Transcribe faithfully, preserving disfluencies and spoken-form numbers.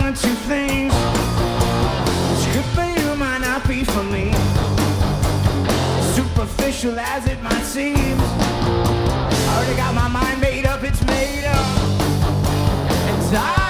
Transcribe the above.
one or two things. It's good for you, might not be for me. Superficial as it might seem. I already got my mind made up, it's made up. And I